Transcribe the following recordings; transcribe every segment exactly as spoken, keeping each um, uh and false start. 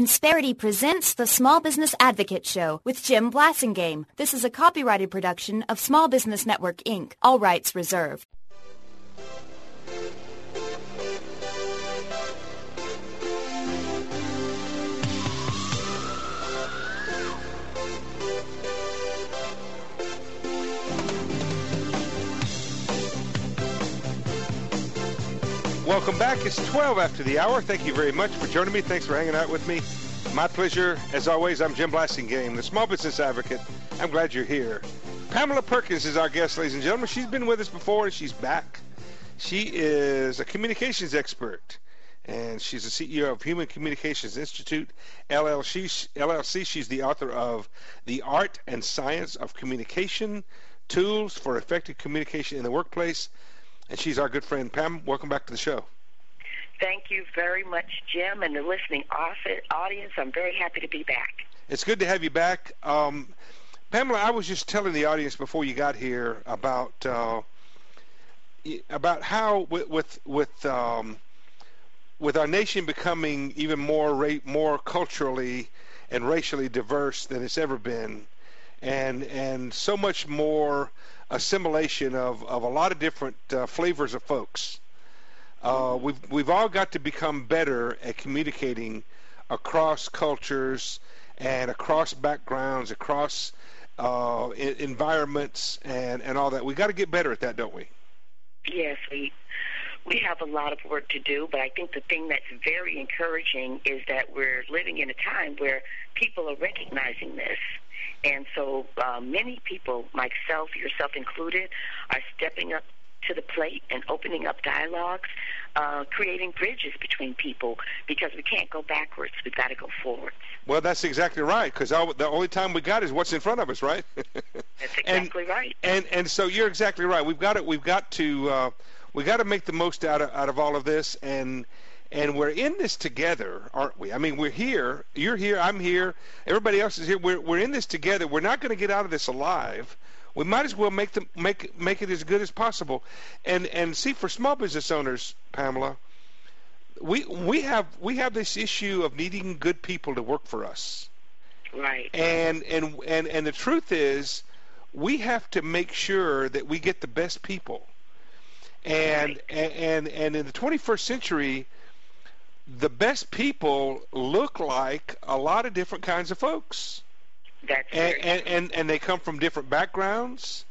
Insperity presents the Small Business Advocate Show with Jim Blasingame. This is a copyrighted production of Small Business Network, Incorporated. All rights reserved. Welcome back. It's twelve after the hour. Thank you very much for joining me. Thanks for hanging out with me. My pleasure. As always, I'm Jim Blasingame, the Small Business Advocate. I'm glad you're here. Pamela Perkins is our guest, ladies and gentlemen. She's been with us before, and she's back. She is a communications expert, and she's the C E O of Human Communications Institute, L L C. L L C. She's the author of The Art and Science of Communication, Tools for Effective Communication in the Workplace. And she's our good friend. Pam, welcome back to the show. Thank you very much, Jim, and the listening audience. I'm very happy to be back. It's good to have you back. Um, Pamela, I was just telling the audience before you got here about uh, about how with with with, um, with our nation becoming even more ra- more culturally and racially diverse than it's ever been, and and so much more assimilation of, of a lot of different uh, flavors of folks. Uh, we've we've all got to become better at communicating across cultures and across backgrounds, across uh, I- environments, and, and all that. We've got to get better at that, don't we? Yes, we we have a lot of work to do, but I think the thing that's very encouraging is that we're living in a time where people are recognizing this. And so uh, many people, myself, yourself included, are stepping up to the plate and opening up dialogues, uh, creating bridges between people, because we can't go backwards. We've got to go forwards. Well, that's exactly right, because the only time we got is what's in front of us, right? That's exactly and, right. And and so you're exactly right. We've got to we've got to uh, we got to make the most out of out of all of this, and and we're in this together, aren't we? I mean, we're here. You're here. I'm here. Everybody else is here. We're we're in this together. We're not going to get out of this alive. We might as well make them make make it as good as possible. And and see, for small business owners, Pamela, we we have we have this issue of needing good people to work for us. Right. And and and and the truth is, we have to make sure that we get the best people. And right. and, and and in the twenty-first century, the best people look like a lot of different kinds of folks. That's and, and, and and they come from different backgrounds,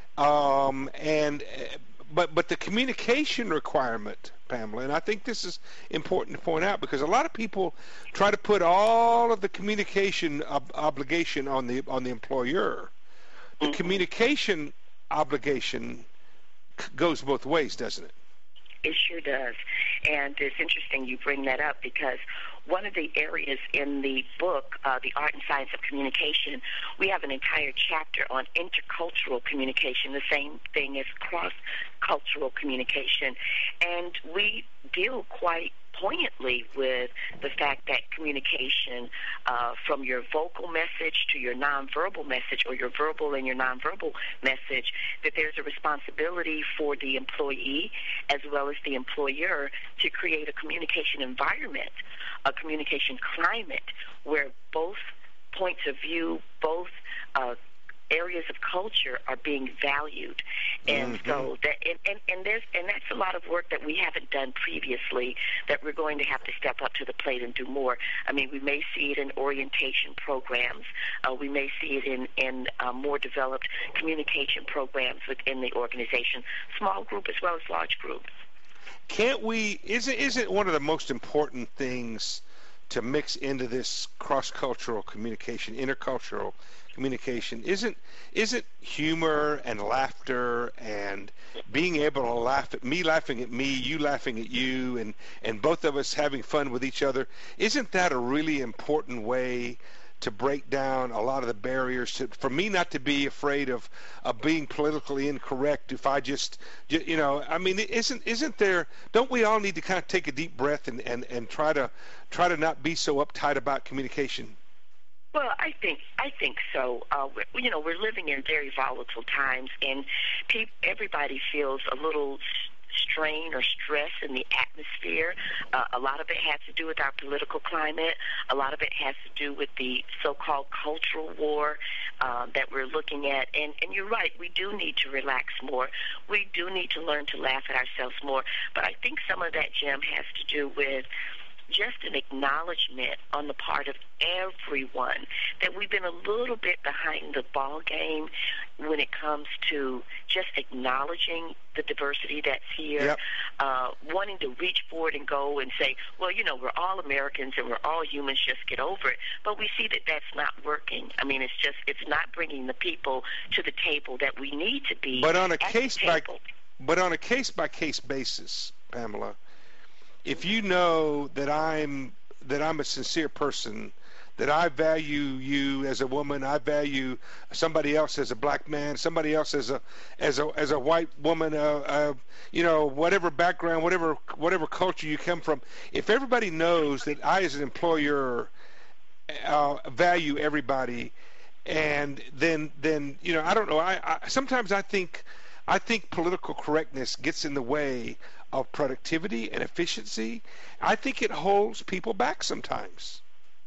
um, and but but the communication requirement, Pamela, and I think this is important to point out, because a lot of people try to put all of the communication ob- obligation on the on the employer. The mm-hmm. communication obligation c- goes both ways, doesn't it? It sure does. And it's interesting you bring that up, because one of the areas in the book, uh, The Art and Science of Communication, we have an entire chapter on intercultural communication, the same thing as cross-cultural communication. And we deal quite poignantly with the fact that communication, uh, from your vocal message to your nonverbal message, or your verbal and your nonverbal message, that there's a responsibility for the employee as well as the employer to create a communication environment, a communication climate where both points of view, both uh, areas of culture are being valued. And mm-hmm. so that and, and, and there's and that's a lot of work that we haven't done previously, that we're going to have to step up to the plate and do more. I mean, we may see it in orientation programs. Uh, we may see it in, in uh, more developed communication programs within the organization, small group as well as large groups. Can't we, isn't, isn't one of the most important things to mix into this cross-cultural communication, intercultural communication, isn't isn't humor and laughter and being able to laugh at me laughing at me, you laughing at you, and, and both of us having fun with each other, isn't that a really important way to break down a lot of the barriers, to, for me not to be afraid of, of being politically incorrect if I just, you know, I mean, isn't isn't there, don't we all need to kind of take a deep breath and, and, and try to try to not be so uptight about communication? Well, I think I think so. Uh, we're, you know, we're living in very volatile times, and pe- everybody feels a little strain or stress in the atmosphere. Uh, a lot of it has to do with our political climate. A lot of it has to do with the so-called cultural war um, that we're looking at. And, and you're right, we do need to relax more. We do need to learn to laugh at ourselves more. But I think some of that, Jim, has to do with just an acknowledgement on the part of everyone that we've been a little bit behind the ball game when it comes to just acknowledging the diversity that's here, yep. uh, wanting to reach forward and go and say, well, you know, we're all Americans and we're all humans, just get over it. But we see that that's not working. I mean, it's just, it's not bringing the people to the table that we need to be. But on a case by, but on a case by case basis, Pamela, if you know that I'm that I'm a sincere person, that I value you as a woman, I value somebody else as a black man, somebody else as a as a as a white woman, uh, uh, you know, whatever background, whatever whatever culture you come from. If everybody knows that I, as an employer, uh, value everybody, and then then you know, I don't know. I, I sometimes I think I think political correctness gets in the way of productivity and efficiency. I think it holds people back sometimes.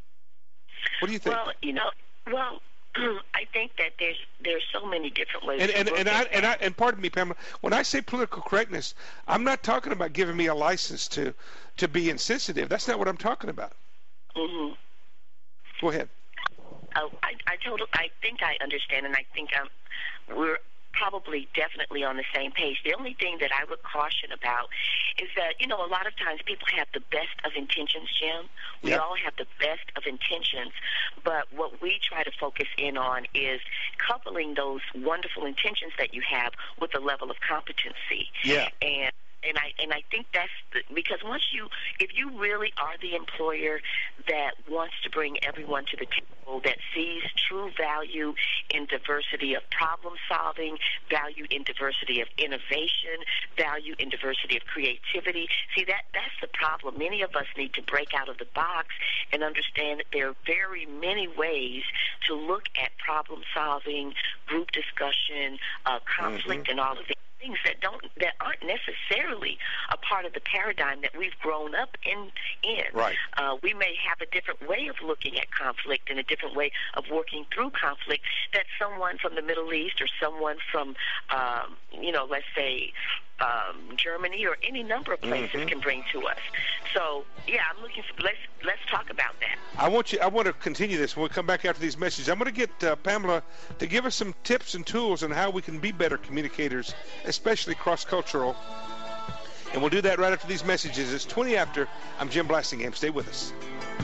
What do you think? Well, you know, well, I think that there's there's so many different ways. And and to and look I, at and I that. and pardon me, Pamela. When I say political correctness, I'm not talking about giving me a license to to be insensitive. That's not what I'm talking about. Mm-hmm. Go ahead. Oh, I I told I think I understand, and I think I'm we're probably definitely on the same page. The only thing that I would caution about is that, you know, a lot of times people have the best of intentions, Jim. We Yep. all have the best of intentions, but what we try to focus in on is coupling those wonderful intentions that you have with a level of competency. Yeah. And And I and I think that's the, because once you, if you really are the employer that wants to bring everyone to the table, that sees true value in diversity of problem solving, value in diversity of innovation, value in diversity of creativity, see that that's the problem. Many of us need to break out of the box and understand that there are very many ways to look at problem solving, group discussion, uh, conflict, Mm-hmm. and all of these things that don't that aren't necessarily a part of the paradigm that we've grown up in. in. Right. Uh, we may have a different way of looking at conflict and a different way of working through conflict that someone from the Middle East or someone from, um, you know, let's say um, Germany or any number of places Mm-hmm. can bring to us. So, yeah, I'm looking for. Let's let's talk about that. I want you. I want to continue this when we come back after these messages. I'm going to get uh, Pamela to give us some tips and tools on how we can be better communicators, especially cross-cultural. And we'll do that right after these messages. It's twenty after. I'm Jim Blassingame. Stay with us.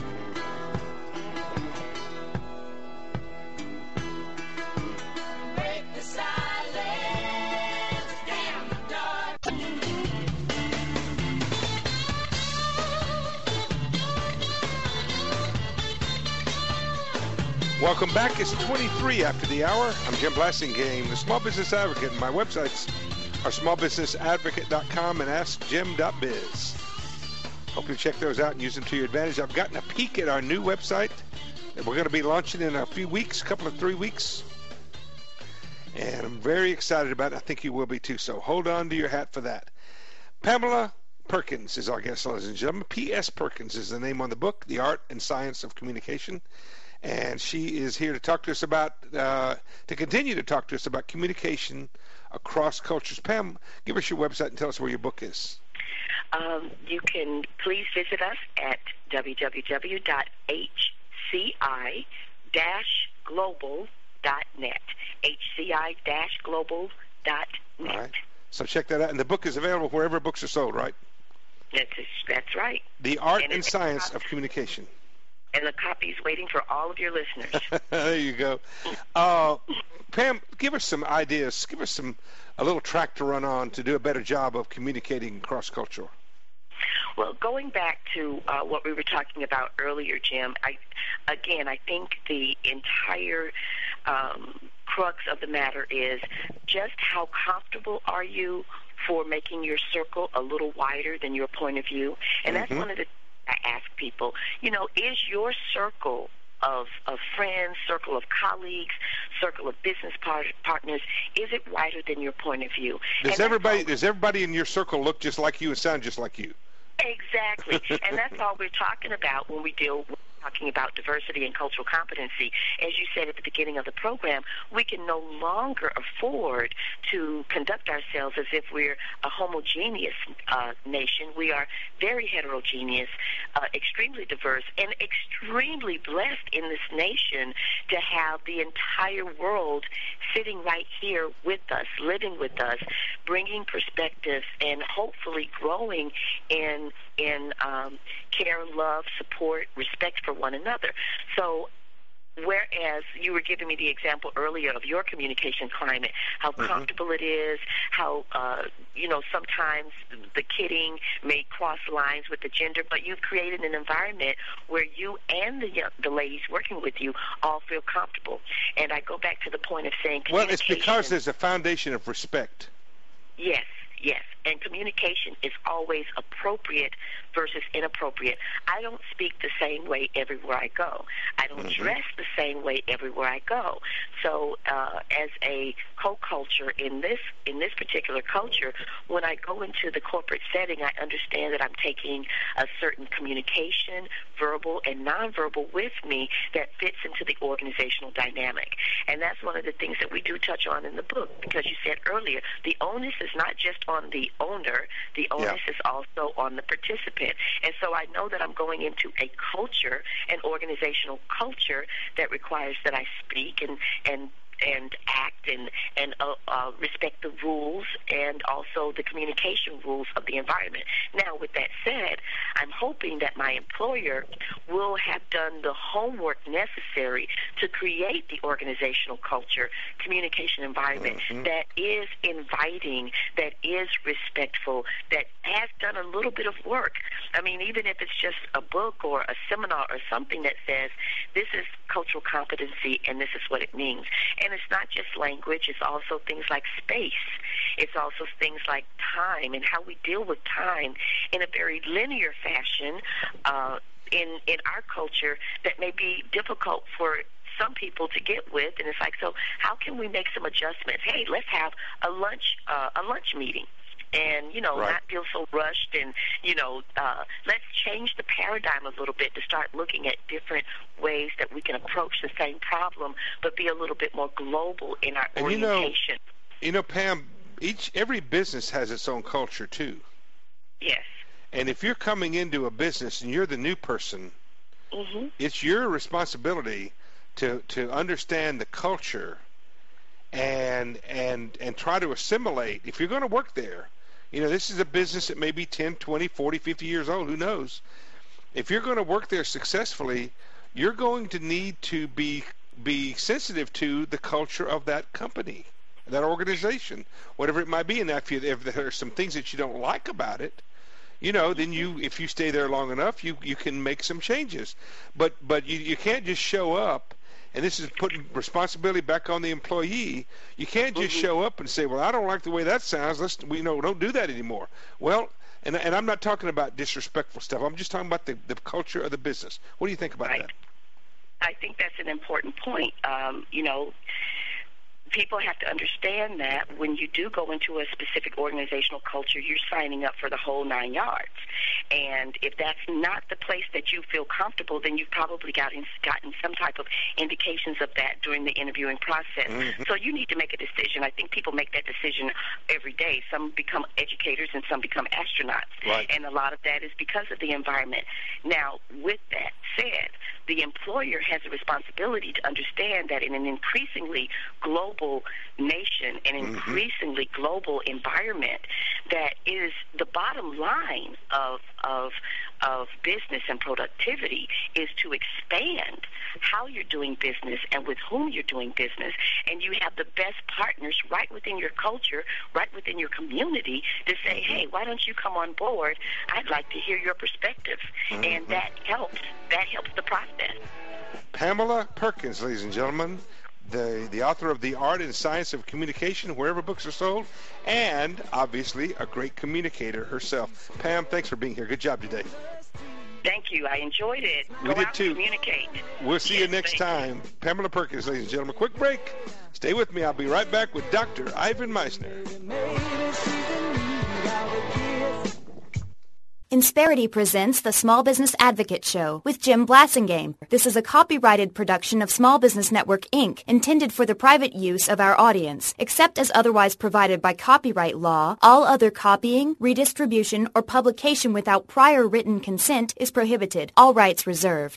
Break the silence, damn the dark. Welcome back. It's twenty-three after the hour. I'm Jim Blassingame, the Small Business Advocate. My websites are small business advocate dot com and ask jim dot biz. Hope you check those out and use them to your advantage. I've gotten a peek at our new website that we're going to be launching in a few weeks, a couple of three weeks. And I'm very excited about it. I think you will be too. So hold on to your hat for that. Pamela Perkins is our guest, ladies and gentlemen. P S. Perkins is the name on the book, The Art and Science of Communication. And she is here to talk to us about, uh, to continue to talk to us about communication across cultures. Pam, give us your website and tell us where your book is. Um, you can please visit us at w w w dot h c i dash global dot net. h c i dash global dot net. All right. So check that out. And the book is available wherever books are sold, right? That's, that's right. The Art And and it's- Science of Communication. And the copy is waiting for all of your listeners. There you go. Uh, Pam, give us some ideas. Give us some a little track to run on to do a better job of communicating cross-cultural. Well, going back to uh, what we were talking about earlier, Jim, I, again, I think the entire um, crux of the matter is just how comfortable are you for making your circle a little wider than your point of view? And Mm-hmm. that's one of the I ask people, you know, is your circle of, of friends, circle of colleagues, circle of business par- partners, is it wider than your point of view? Does And everybody that's all- does everybody in your circle look just like you and sound just like you? Exactly. And that's all we're talking about when we deal with talking about diversity and cultural competency. As you said at the beginning of the program, we can no longer afford to conduct ourselves as if we're a homogeneous uh, nation. We are very heterogeneous, uh, extremely diverse, and extremely blessed in this nation to have the entire world sitting right here with us, living with us, bringing perspectives, and hopefully growing in in um, care, love, support, respect for one another. So whereas you were giving me the example earlier of your communication climate, how Mm-hmm. comfortable it is, how, uh, you know, sometimes the kidding may cross lines with the gender, but you've created an environment where you and the young, the ladies working with you all feel comfortable. And I go back to the point of saying Well, it's because communication- there's a foundation of respect. Yes, yes. And communication is always appropriate versus inappropriate. I don't speak the same way everywhere I go. I don't Mhm. dress the same way everywhere I go. So uh, as a co-culture in this in this particular culture, when I go into the corporate setting, I understand that I'm taking a certain communication, verbal and nonverbal, with me that fits into the organizational dynamic. And that's one of the things that we do touch on in the book, because you said earlier, the onus is not just on the owner, the onus Yeah. is also on the participant. And so I know that I'm going into a culture, an organizational culture that requires that I speak and, and and act and, and uh, uh, respect the rules and also the communication rules of the environment. Now, with that said, I'm hoping that my employer will have done the homework necessary to create the organizational culture, communication environment Mhm. that is inviting, that is respectful, that has done a little bit of work. I mean, even if it's just a book or a seminar or something that says, this is cultural competency and this is what it means. And it's not just language, it's also things like space. It's also things like time and how we deal with time in a very linear fashion uh, in, in our culture that may be difficult for some people to get with. And it's like, so how can we make some adjustments? Hey, let's have a lunch uh, a lunch meeting. And, you know, Right. not feel so rushed and, you know, uh, let's change the paradigm a little bit to start looking at different ways that we can approach the same problem, but be a little bit more global in our And you know- orientation. You know, Pam, each every business has its own culture too. Yes. And if you're coming into a business and you're the new person, Mm-hmm. it's your responsibility to to understand the culture and and and try to assimilate. If you're going to work there, you know, this is a business that may be ten, twenty, forty, fifty years old, who knows. If you're going to work there successfully, you're going to need to be be sensitive to the culture of that company, that organization, whatever it might be. And if, you, if there are some things that you don't like about it, you know, then you, if you stay there long enough, you you can make some changes. But but you you can't just show up, and this is putting responsibility back on the employee. You can't just Mhm. show up and say, well, I don't like the way that sounds. Let's we know don't do that anymore. Well, and and I'm not talking about disrespectful stuff. I'm just talking about the the culture of the business. What do you think about Right. that? I think that's an important point. Um, you know, people have to understand that when you do go into a specific organizational culture, you're signing up for the whole nine yards. And if that's not the place that you feel comfortable, then you've probably gotten, gotten some type of indications of that during the interviewing process. Mhm. So you need to make a decision. I think people make that decision every day. Some become educators and some become astronauts. Right. And a lot of that is because of the environment. Now, with that said, the employer has a responsibility to understand that in an increasingly global nation, an Mhm. increasingly global environment, that is the bottom line of of of business and productivity is to expand how you're doing business and with whom you're doing business. And you have the best partners right within your culture, right within your community to say, hey, why don't you come on board? I'd like to hear your perspectives. And Mhm. that helps. That helps the process. Pamela Perkins, ladies and gentlemen, the the author of The Art and Science of Communication, wherever books are sold, and obviously a great communicator herself. Pam, thanks for being here. Good job today. Thank you. I enjoyed it. We Go did out too. and communicate. We'll see Yes, you next thank you. time. Pamela Perkins, ladies and gentlemen. Quick break. Stay with me. I'll be right back with Doctor Ivan Meisner. Insperity presents the Small Business Advocate Show with Jim Blasingame. This is a copyrighted production of Small Business Network, Incorporated, intended for the private use of our audience. Except as otherwise provided by copyright law, all other copying, redistribution, or publication without prior written consent is prohibited. All rights reserved.